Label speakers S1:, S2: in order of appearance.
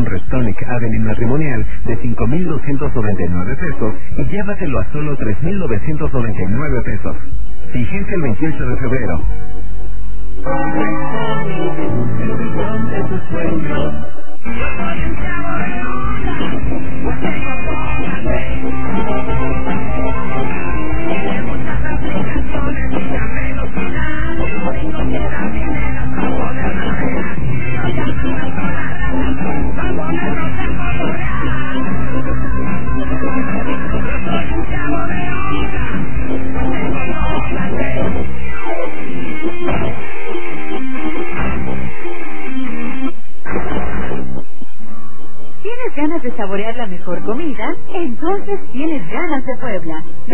S1: Restonic Adeline Matrimonial de 5,299 pesos y llévatelo a solo 3,999 pesos. Vigencia el 28 de febrero.
S2: ¿Tienes ganas de saborear la mejor comida? Entonces tienes ganas de Puebla.